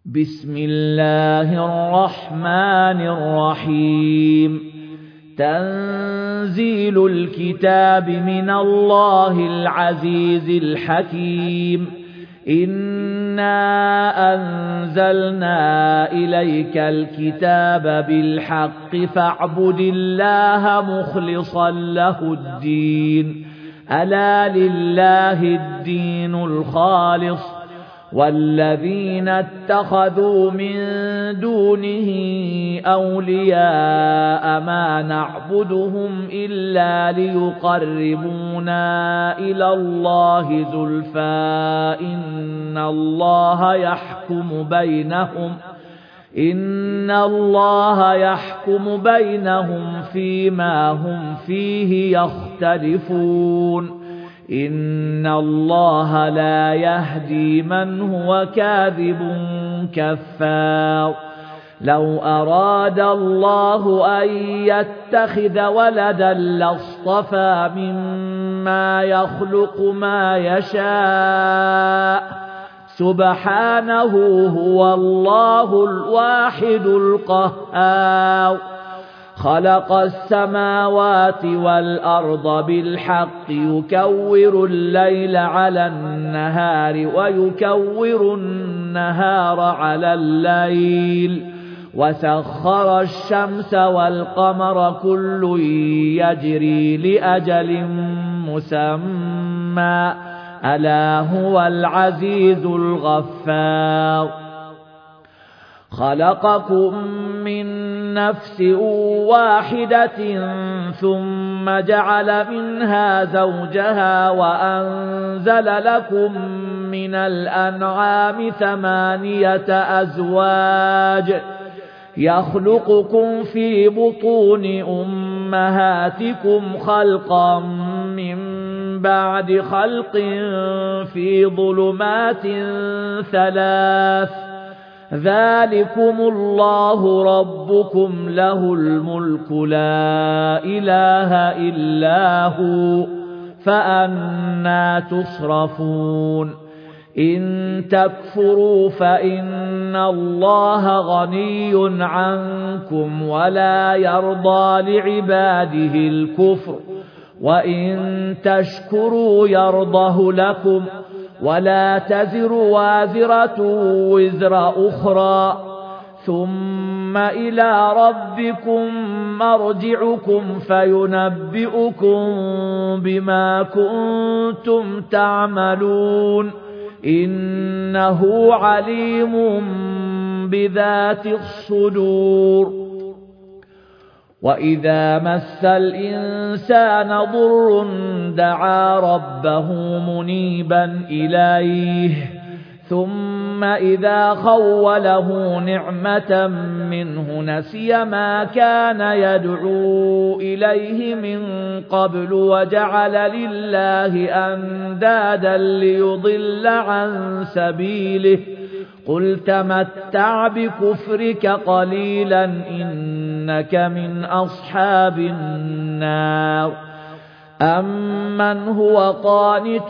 بسم الله الرحمن الرحيم تنزيل الكتاب من الله العزيز الحكيم إنا أنزلنا إليك الكتاب بالحق فاعبد الله مخلصا له الدين ألا لله الدين الخالص والذين اتخذوا من دونه أولياء ما نعبدهم إلا ليقربونا إلى الله زلفى إن الله يحكم بينهم فيما هم فيه يختلفون إن الله لا يهدي من هو كاذب كفار لو أراد الله أن يتخذ ولدا لاصطفى مما يخلق ما يشاء سبحانه هو الله الواحد القهار خلق السماوات والأرض بالحق يكور الليل على النهار ويكور النهار على الليل وسخر الشمس والقمر كل يجري لأجل مسمى ألا هو العزيز الغفار خلقكم من نفس واحدة ثم جعل منها زوجها وأنزل لكم من الأنعام 8 أزواج يخلقكم في بطون أمهاتكم خلقا من بعد خلق في ظلمات 3 ذلكم الله ربكم له الملك لا إله إلا هو فأنى تصرفون إن تكفروا فإن الله غني عنكم ولا يرضى لعباده الكفر وإن تشكروا يرضه لكم ولا تزر وازرة وزر أخرى ثم إلى ربكم مرجعكم فينبئكم بما كنتم تعملون إنه عليم بذات الصدور وإذا مس الإنسان ضر دعا ربه منيبا إليه ثم إذا خوله نعمة منه نسي ما كان يدعو إليه من قبل وجعل لله أندادا ليضل عن سبيله قل تمتع بكفرك قليلا إنك من أصحاب النار أمن هو قانت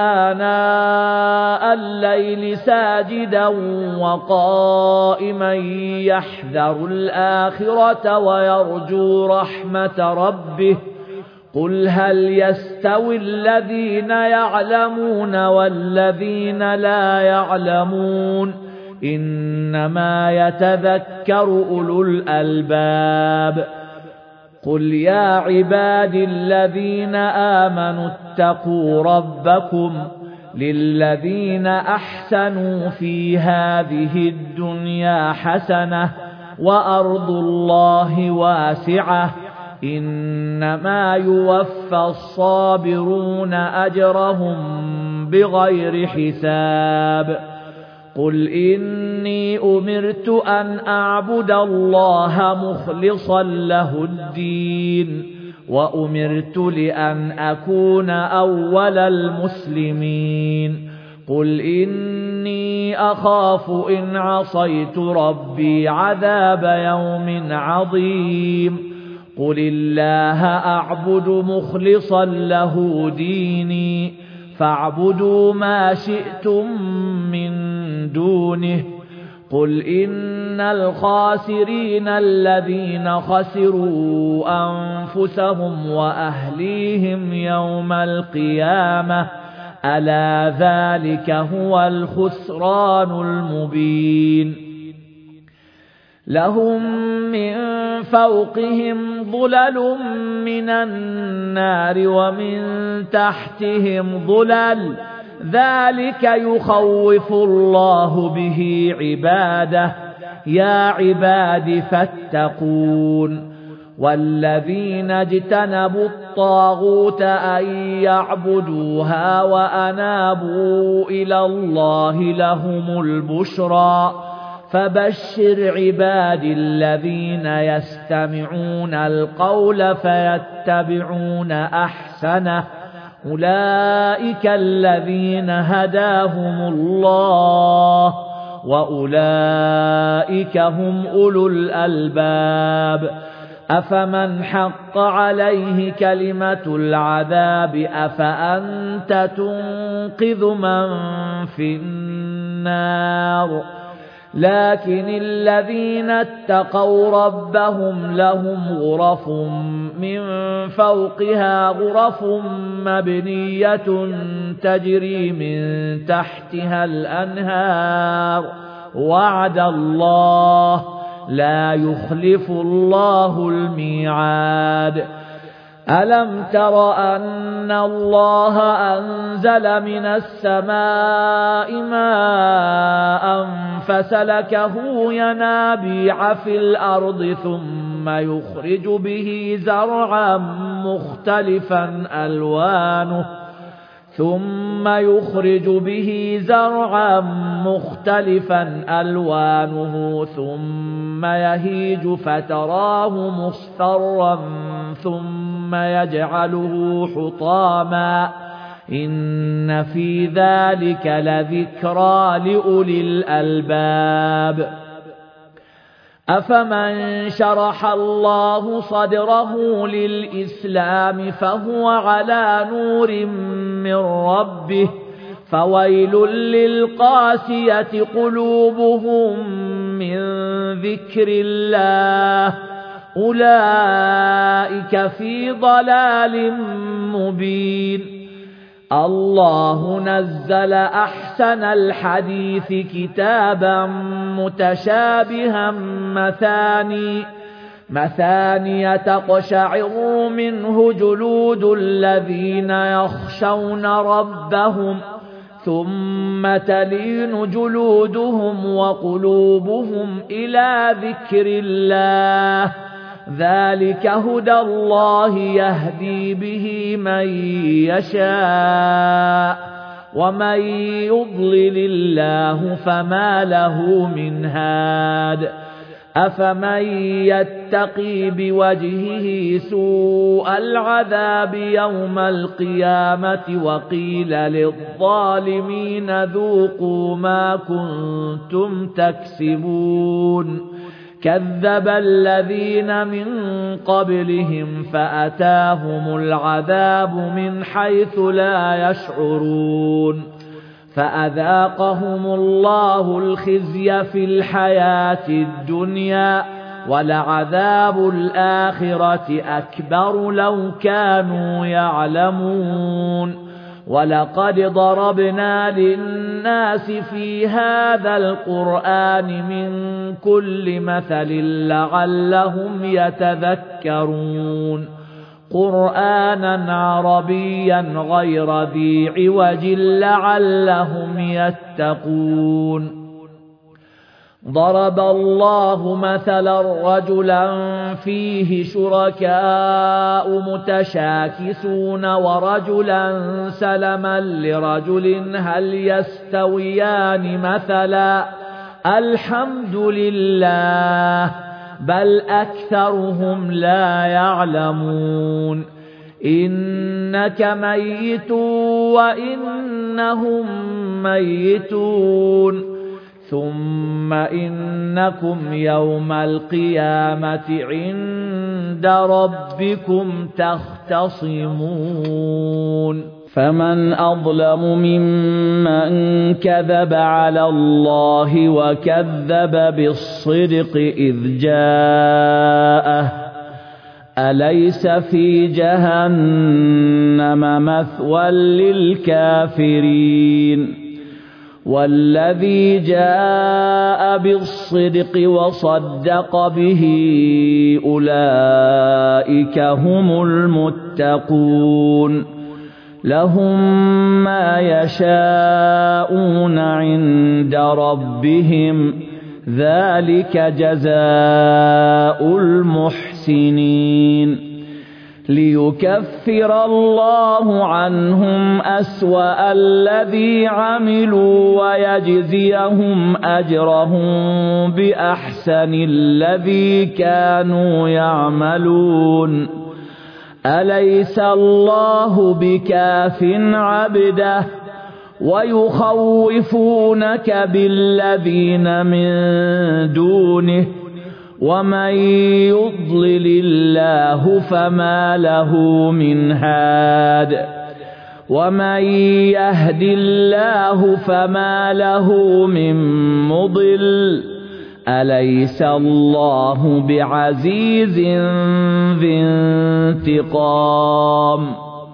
آناء الليل ساجدا وقائما يحذر الآخرة ويرجو رحمة ربه قل هل يستوي الذين يعلمون والذين لا يعلمون إنما يتذكر أولو الألباب قل يا عبادي الذين آمنوا اتقوا ربكم للذين أحسنوا في هذه الدنيا حسنة وأرض الله واسعة إنما يوفى الصابرون أجرهم بغير حساب قل إني أمرت أن أعبد الله مخلصا له الدين وأمرت لأن أكون أول المسلمين قل إني أخاف إن عصيت ربي عذاب يوم عظيم قل الله أعبد مخلصا له ديني فاعبدوا ما شئتم من دونه قل إن الخاسرين الذين خسروا أنفسهم وأهليهم يوم القيامة ألا ذلك هو الخسران المبين لهم من فوقهم ظلل من النار ومن تحتهم ظلل ذلك يخوف الله به عباده يا عباد فاتقون والذين اجتنبوا الطاغوت أن يعبدوها وأنابوا إلى الله لهم البشرى فبشر عبادي الذين يستمعون القول فيتبعون أحسنه أولئك الذين هداهم الله وأولئك هم أولو الألباب أفمن حق عليه كلمة العذاب أفأنت تنقذ من في النار لكن الذين اتقوا ربهم لهم غرف من فوقها غرف مبنية تجري من تحتها الأنهار وعد الله لا يخلف الله الميعاد ألم تر أن الله أنزل من السماء ماء فسلكه ينابيع في الأرض ثم يخرج به زرعا مختلفا ألوانه ثم يهيج فتراه مصفرا ثم يجعله حطاما إن في ذلك لذكرى لأولي الألباب أفمن شرح الله صدره للإسلام فهو على نور من ربه فويل للقاسية قلوبهم من ذكر الله أولئك في ضلال مبين الله نزل أحسن الحديث كتابا متشابها مثاني تقشعر منه جلود الذين يخشون ربهم ثم تلين جلودهم وقلوبهم إلى ذكر الله ذلك هدى الله يهدي به من يشاء ومن يضلل الله فما له من هاد أفمن يتقي بوجهه سوء العذاب يوم القيامة وقيل للظالمين ذوقوا ما كنتم تكسبون كذب الذين من قبلهم فأتاهم العذاب من حيث لا يشعرون فأذاقهم الله الخزي في الحياة الدنيا ولعذاب الآخرة أكبر لو كانوا يعلمون ولقد ضربنا للناس في هذا القرآن من كل مثل لعلهم يتذكرون قرآنا عربيا غير ذي عوج لعلهم يتقون ضرب الله مثلا رجلا فيه شركاء متشاكسون ورجلا سلما لرجل هل يستويان مثلا الحمد لله بل أكثرهم لا يعلمون إنك ميت وإنهم ميتون ثم إنكم يوم القيامة عند ربكم تختصمون فمن أظلم ممن كذب على الله وكذب بالصدق إذ جاءه أليس في جهنم مثوى للكافرين والذي جاء بالصدق وصدق به أولئك هم المتقون لهم ما يشاءون عند ربهم ذلك جزاء المحسنين ليكفر الله عنهم أسوأ الذي عملوا ويجزيهم أجرهم بأحسن الذي كانوا يعملون أليس الله بكاف عبده ويخوفونك بالذين من دونه ومن يضلل الله فما له من هاد ومن يهد الله فما له من مضل أليس الله بعزيز ذي انتقام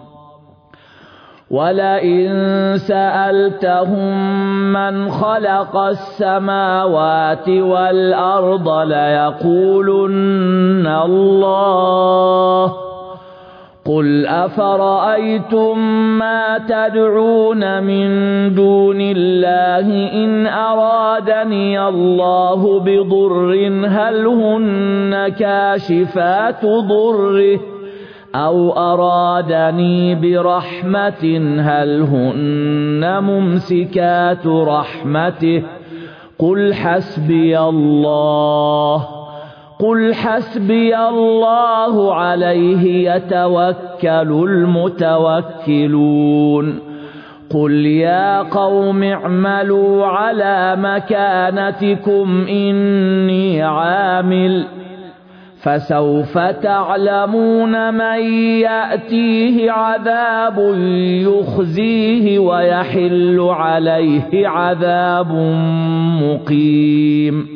ولئن سألتهم من خلق السماوات والأرض ليقولن الله قل أفرأيتم ما تدعون من دون الله إن أرادني الله بضر هل هن كاشفات ضره أو أرادني برحمة هل هن ممسكات رحمته قل حسبي الله عليه يتوكل المتوكلون قل يا قوم اعملوا على مكانتكم إني عامل فسوف تعلمون من يأتيه عذاب يخزيه ويحل عليه عذاب مقيم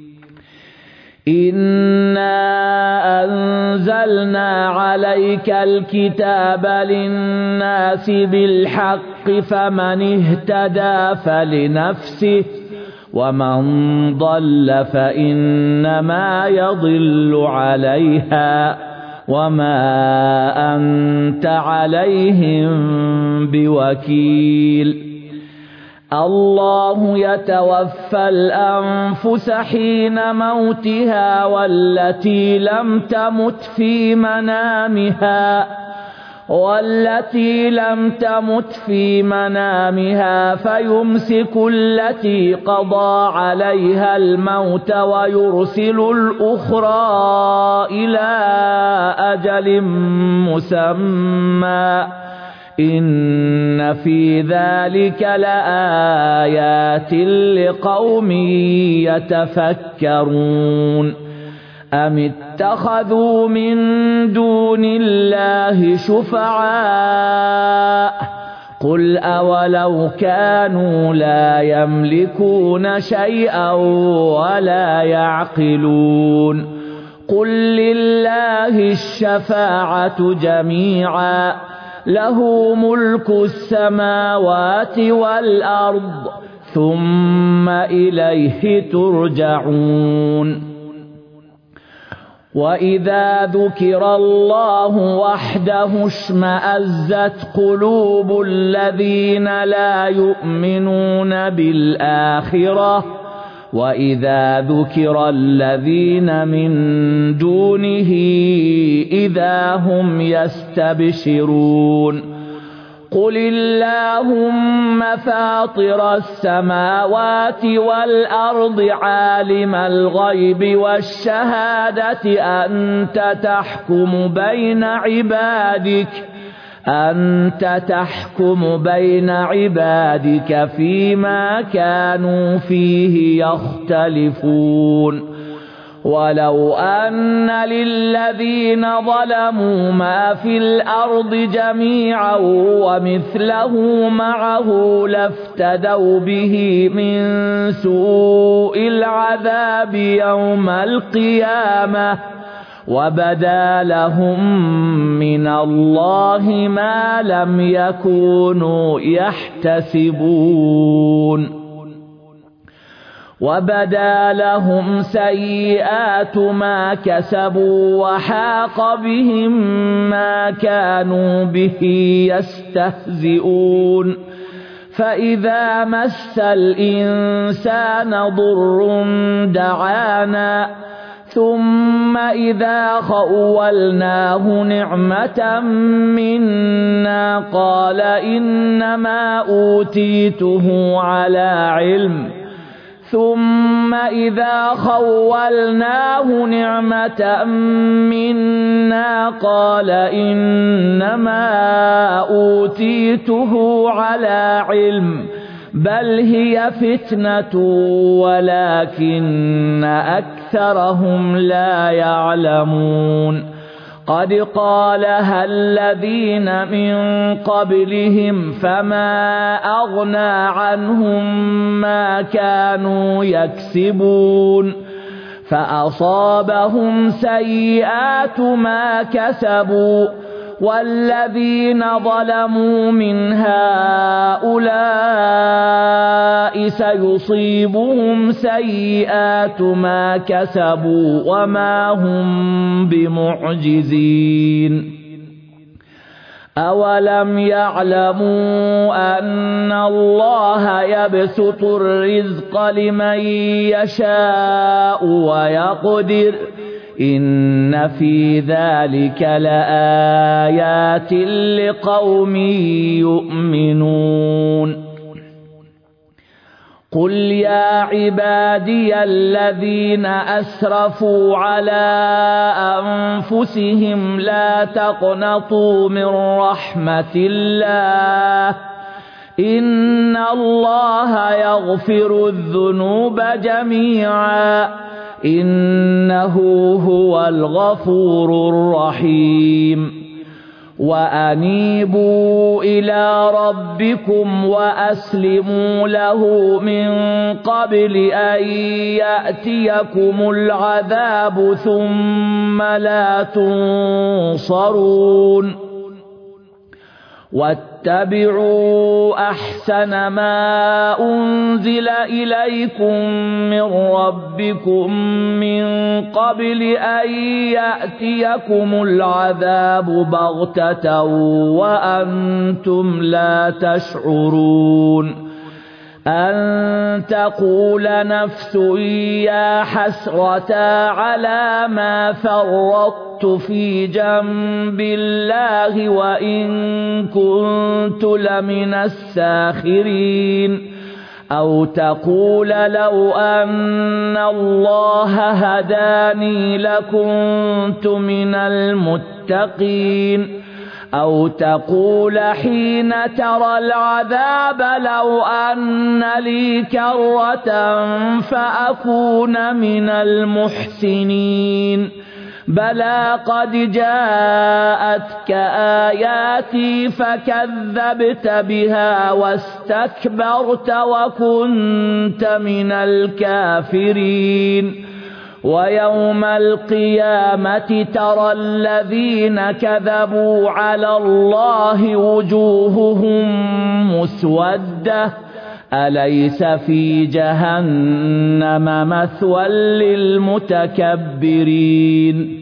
إنا أنزلنا عليك الكتاب للناس بالحق فمن اهتدى فلنفسه ومن ضل فإنما يضل عليها وما أنت عليهم بوكيل الله يتوفى الأنفس حين موتها والتي لم تمت في منامها فيمسك التي قضى عليها الموت ويرسل الأخرى إلى أجل مسمى إن في ذلك لآيات لقوم يتفكرون أم اتخذوا من دون الله شفعاء قل أولو كانوا لا يملكون شيئا ولا يعقلون قل لله الشفاعة جميعا له ملك السماوات والأرض ثم إليه ترجعون وإذا ذكر الله وحده اشمأزت قلوب الذين لا يؤمنون بالآخرة وإذا ذكر الذين من دونه إذا هم يستبشرون قل اللهم فاطر السماوات والأرض عالم الغيب والشهادة أنت تحكم بين عبادك فيما كانوا فيه يختلفون ولو أن للذين ظلموا ما في الأرض جميعا ومثله معه لافتدوا به من سوء العذاب يوم القيامة وبدا لهم من الله ما لم يكونوا يحتسبون وبدا لهم سيئات ما كسبوا وحاق بهم ما كانوا به يستهزئون فإذا مس الإنسان ضر دعانا ثم إذا خولناه نعمة منا قال إنما أوتيته على علم ثم إذا خولناه نعمة منا قال إنما أوتيته على علم بل هي فتنة ولكن أكثرهم لا يعلمون قد قالها الذين من قبلهم فما أغنى عنهم ما كانوا يكسبون فأصابهم سيئات ما كسبوا والذين ظلموا من هؤلاء سيصيبهم سيئات ما كسبوا وما هم بمعجزين أولم يعلموا أن الله يبسط الرزق لمن يشاء ويقدر إن في ذلك لآيات لقوم يؤمنون قل يا عبادي الذين أسرفوا على أنفسهم لا تقنطوا من رحمة الله إن الله يغفر الذنوب جميعا إنه هو الغفور الرحيم وأنيبوا إلى ربكم وأسلموا له من قبل أن يأتيكم العذاب ثم لا تنصرون واتبعوا أحسن ما أنزل إليكم من ربكم من قبل أن يأتيكم العذاب بغتة وأنتم لا تشعرون أن تقول نفس يا حسرة على ما فرطت في جنب الله وإن كنت لمن الساخرين أو تقول لو أن الله هداني لكنت من المتقين أو تقول حين ترى العذاب لو أن لي كرة فأكون من المحسنين بلى قد جاءتك آياتي فكذبت بها واستكبرت وكنت من الكافرين ويوم القيامة ترى الذين كذبوا على الله وجوههم مسودة أليس في جهنم مثوى للمتكبرين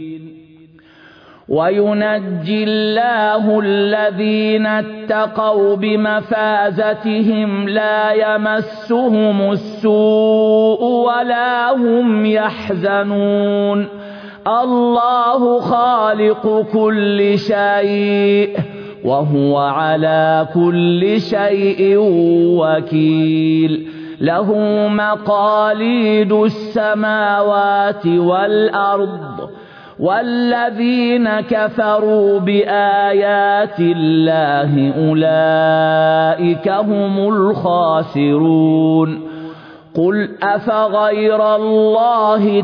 وينجي الله الذين اتقوا بمفازتهم لا يمسهم السوء ولا هم يحزنون الله خالق كل شيء وهو على كل شيء وكيل له مقاليد السماوات والأرض والذين كفروا بآيات الله أولئك هم الخاسرون قل أفغير الله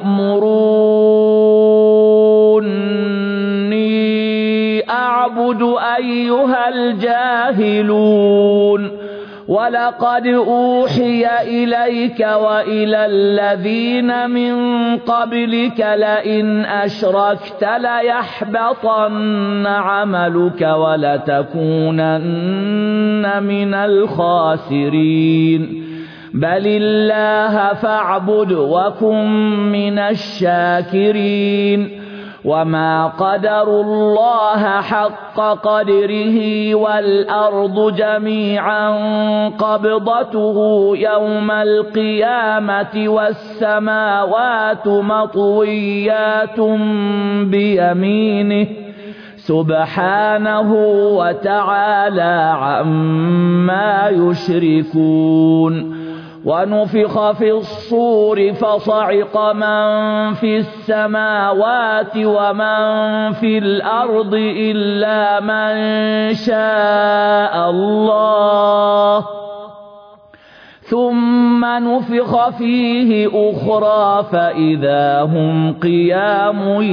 تأمروني أعبد أيها الجاهلون ولقد أوحي إليك وإلى الذين من قبلك لئن أشركت ليحبطن عملك ولتكونن من الخاسرين بل الله فاعبد وكن من الشاكرين وما قدروا الله حق قدره والأرض جميعا قبضته يوم القيامة والسماوات مطويات بيمينه سبحانه وتعالى عما يشركون ونفخ في الصور فصعق من في السماوات ومن في الأرض إلا من شاء الله ثم نفخ فيه أخرى فإذا هم قيام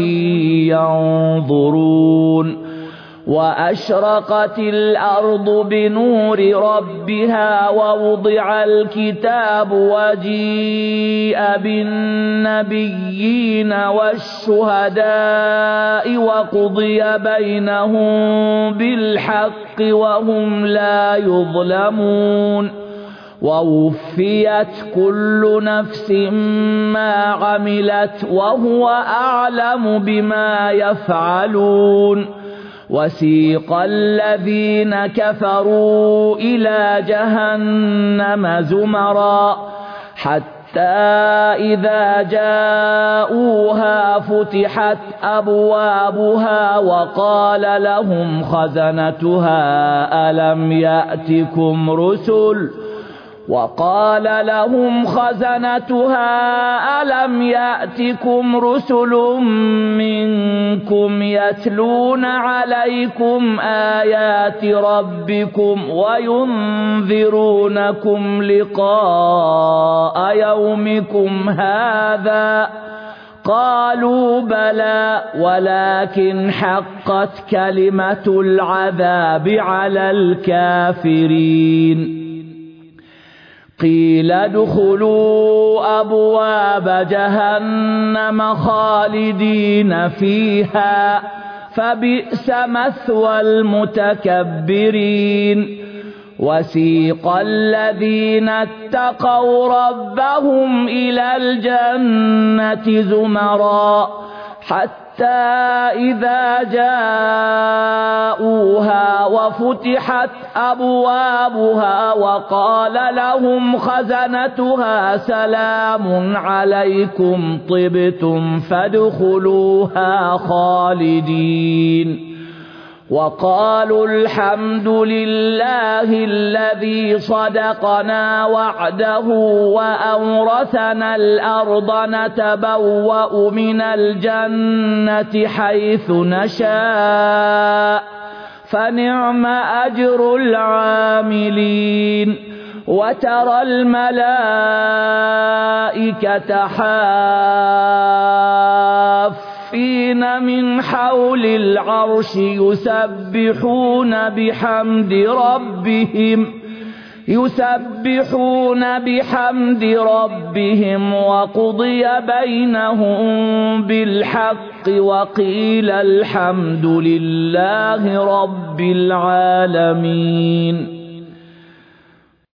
ينظرون وأشرقت الأرض بنور ربها ووضع الكتاب وجيء بالنبيين والشهداء وقضي بينهم بالحق وهم لا يظلمون ووفيت كل نفس ما عملت وهو أعلم بما يفعلون وسيق الذين كفروا إلى جهنم زمرا حتى إذا جاءوها فتحت أبوابها وقال لهم خزنتها ألم يأتكم رسل منكم يتلون عليكم آيات ربكم وينذرونكم لقاء يومكم هذا قالوا بلى ولكن حقت كلمة العذاب على الكافرين قيل ادخلوا أبواب جهنم خالدين فيها فبئس مثوى المتكبرين وسيق الذين اتقوا ربهم إلى الجنة زمرا حتى إذا جاءوها وفتحت أبوابها وقال لهم خزنتها سلام عليكم طبتم فادخلوها خالدين وقالوا الحمد لله الذي صدقنا وعده وأورثنا الأرض نتبوأ من الجنة حيث نشاء فنعم أجر العاملين وترى الملائكة حافين من حول العرش يسبحون بحمد ربهم وقضي بينهم بالحق وقيل الحمد لله رب العالمين